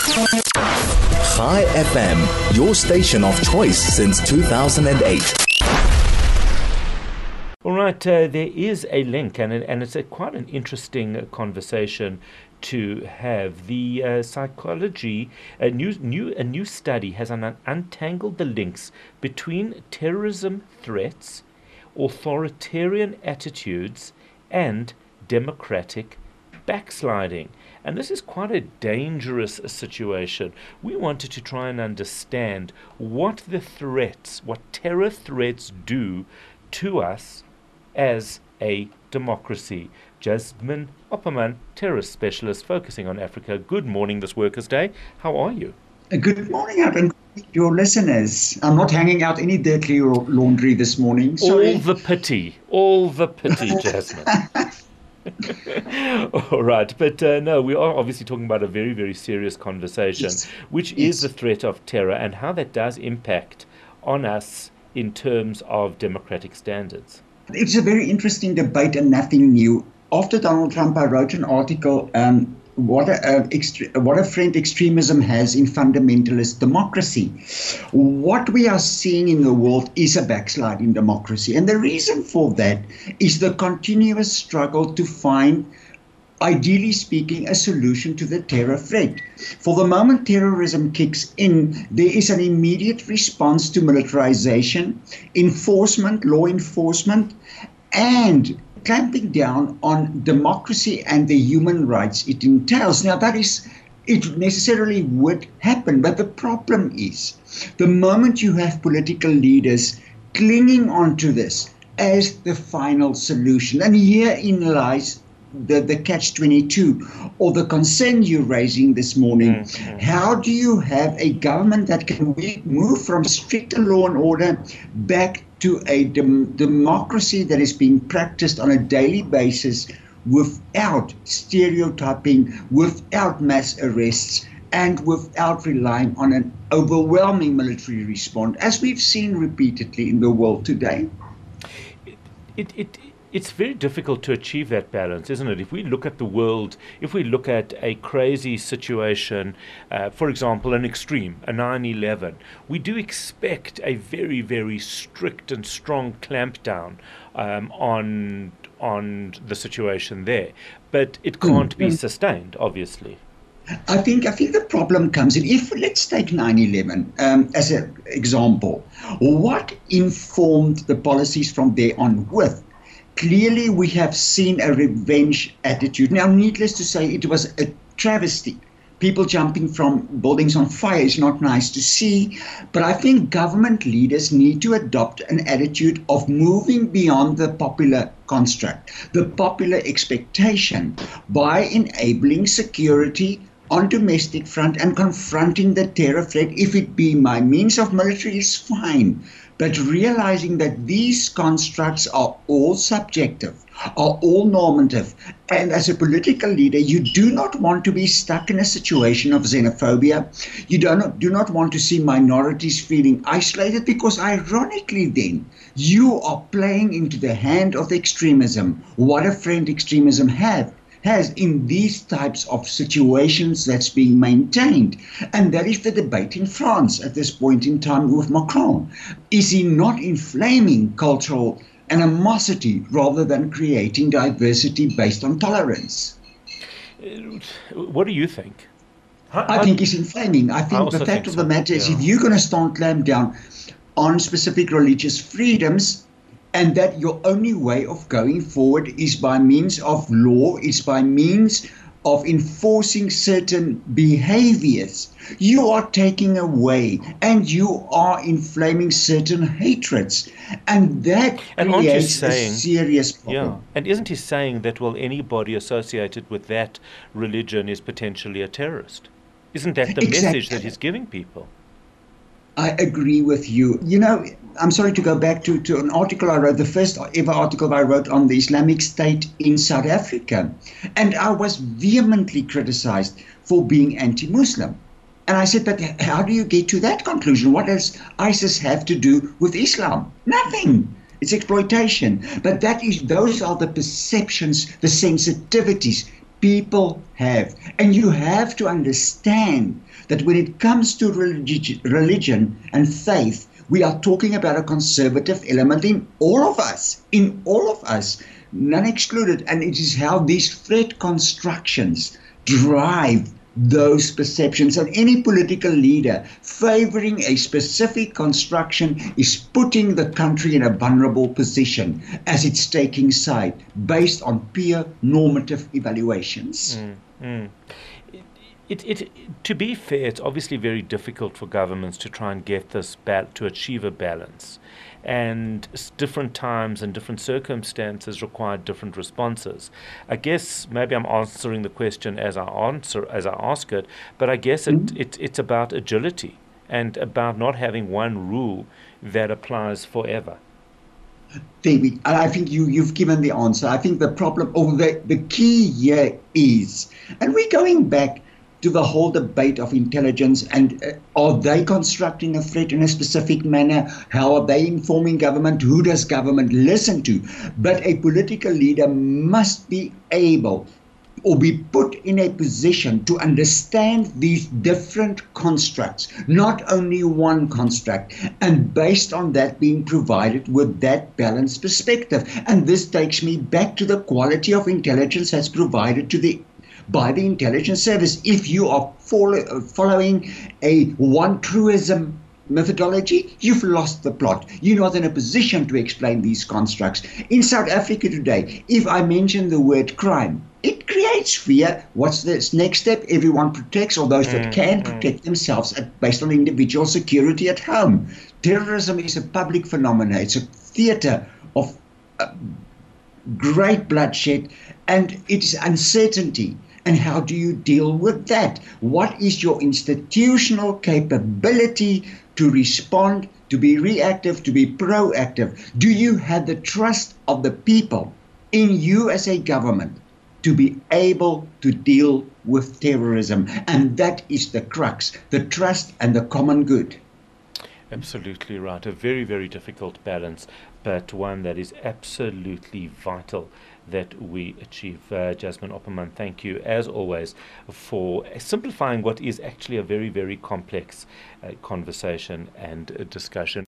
Chai FM, your station of choice since 2008. All right, there is a link, and it's quite an interesting conversation to have. The psychology, a new study has untangled the links between terrorism threats, authoritarian attitudes, and democratic backsliding. And this is quite a dangerous situation. We wanted to try and understand what terror threats do to us as a democracy. Jasmine Opperman, terrorist specialist focusing on Africa. Good morning this Workers' Day. How are you? Good morning, Adam. Your listeners. I'm not hanging out any dirty laundry this morning. Sorry. All the pity, Jasmine. All right, but no, we are obviously talking about a very, very serious conversation, Yes. which is the threat of terror and how that does impact on us in terms of democratic standards. It's a very interesting debate and nothing new. After Donald Trump, I wrote an article, what a friend extremism has in fundamentalist democracy. What we are seeing in the world is a backslide in democracy. And the reason for that is the continuous struggle to find, ideally speaking, a solution to the terror threat. For the moment terrorism kicks in, there is an immediate response to militarization, law enforcement, and clamping down on democracy and the human rights it entails. Now, it necessarily would happen, but the problem is the moment you have political leaders clinging onto this as the final solution, and herein lies the catch-22 or the concern you're raising this morning. Mm-hmm. How do you have a government that can move from stricter law and order back to a democracy that is being practiced on a daily basis without stereotyping, without mass arrests, and without relying on an overwhelming military response, as we've seen repeatedly in the world today? It's very difficult to achieve that balance, isn't it? If we look at the world, if we look at a crazy situation, for example, an extreme, a 9/11, we do expect a very, very strict and strong clampdown on the situation there. But it can't be sustained, obviously. I think the problem comes in, if let's take 9/11 as an example. What informed the policies from there on with? Clearly, we have seen a revenge attitude. Now, needless to say, it was a travesty. People jumping from buildings on fire is not nice to see. But I think government leaders need to adopt an attitude of moving beyond the popular construct, the popular expectation, by enabling security on domestic front and confronting the terror threat. If it be by means of military, is fine. But realizing that these constructs are all subjective, are all normative. And as a political leader, you do not want to be stuck in a situation of xenophobia. You do not want to see minorities feeling isolated, because ironically then, you are playing into the hand of extremism. What a friend extremism has in these types of situations that's being maintained. And that is the debate in France at this point in time with Macron. Is he not inflaming cultural animosity rather than creating diversity based on tolerance? What do you think? I think he's inflaming. I think the fact of the matter is, if you're going to start clamp down on specific religious freedoms, and that your only way of going forward is by means of law, is by means of enforcing certain behaviors, you are taking away and you are inflaming certain hatreds. And that creates a serious problem. Yeah. And isn't he saying that, well, anybody associated with that religion is potentially a terrorist? Isn't that the message that he's giving people? I agree with you. You know, I'm sorry to go back to an article I wrote, the first ever article I wrote on the Islamic State in South Africa. And I was vehemently criticized for being anti-Muslim. And I said, but how do you get to that conclusion? What does ISIS have to do with Islam? Nothing. It's exploitation. But those are the perceptions, the sensitivities. people have. And you have to understand that when it comes to religion and faith, we are talking about a conservative element in all of us, none excluded. And it is how these threat constructions drive those perceptions. And any political leader favoring a specific construction is putting the country in a vulnerable position as it's taking side based on peer normative evaluations. To be fair, it's obviously very difficult for governments to try and get this to achieve a balance, and different times and different circumstances require different responses. I guess maybe I'm answering the question as I ask it, but I guess it's about agility and about not having one rule that applies forever. David, I think you've given the answer. I think the problem, or the key here is, and we're going back to the whole debate of intelligence and are they constructing a threat in a specific manner? How are they informing government? Who does government listen to? But a political leader must be able or be put in a position to understand these different constructs, not only one construct, and based on that being provided with that balanced perspective. And this takes me back to the quality of intelligence that's provided by the intelligence service. If you are following a one-truism methodology, you've lost the plot. You're not in a position to explain these constructs. In South Africa today, if I mention the word crime, it creates fear. What's the next step? Everyone protects, or those that can protect themselves based on individual security at home. Terrorism is a public phenomenon. It's a theater of great bloodshed, and it's uncertainty. And how do you deal with that? What is your institutional capability to respond, to be reactive, to be proactive? Do you have the trust of the people in you as a government to be able to deal with terrorism? And that is the crux, the trust and the common good. Absolutely right. A very, very difficult balance, but one that is absolutely vital that we achieve. Jasmine Opperman, thank you, as always, for simplifying what is actually a very, very complex conversation and discussion.